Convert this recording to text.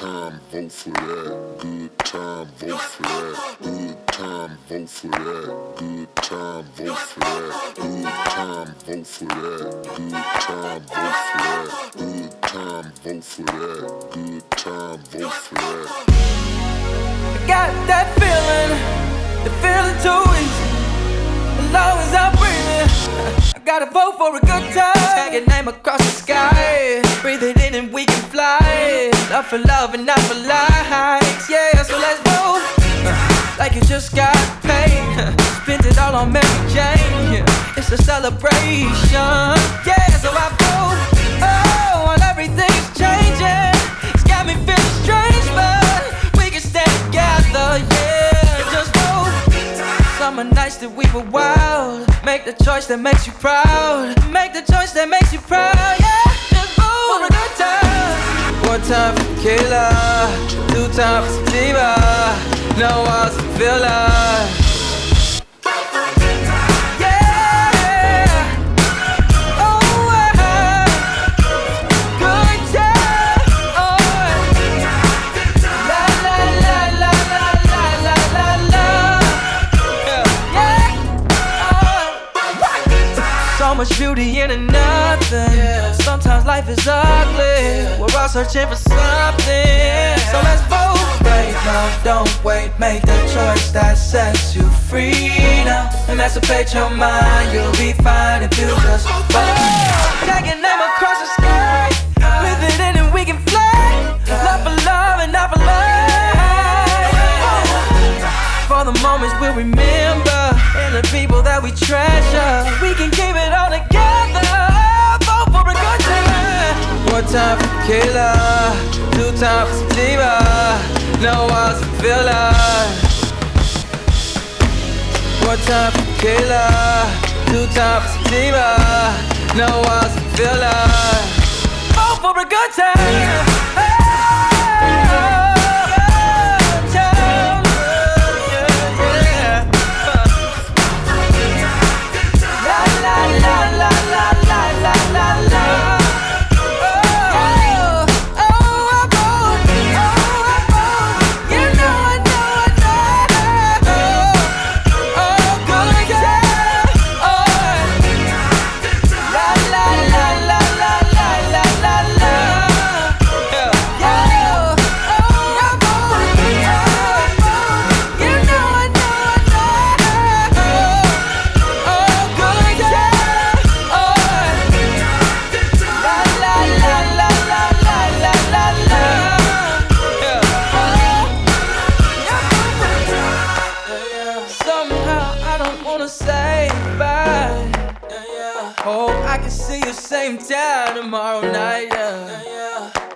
time, vote for that. Good time, vote for that. Good time, vote for that. Good time, vote for that. Good time, vote for that. Good time, vote for that. Good time, vote for that. Good time, vote for that. I got that feeling, the feeling too easy. As long as I'm breathing, I gotta vote for a good time. Tag your name across the sky, breathe it in and we can fly. Love for love and not for likes, yeah, so let's vote like you just got paid. Spent it all on Mary Jane, yeah. It's a celebration, yeah, so I vote. Oh, while everything's changing, it's got me feeling strange, but we can stand together, yeah, just vote. Summer nights that we were wild, make the choice that makes you proud. Make the choice that makes you proud, yeah, just vote for a good time. One time for tequila, two times for sativa. No one's a filler. So much beauty in nothing, yeah. Sometimes life is ugly, yeah. We're all searching for something, yeah. So let's vote right now, don't wait. Make the choice that sets you free now. Emancipate your mind, you'll be fine if you just vote. Tag your name across the sky, breathe it in and we can fly. Love for love and not for life. For the moments we'll remember, and the people that we treasure, we can keep it all together. Vote for a good time. One time for tequila, two times for sativa. No one's a filler. One time for tequila, two times for sativa. No one's a filler. Vote for a good time. Say bye. Hope I can see you same time tomorrow night.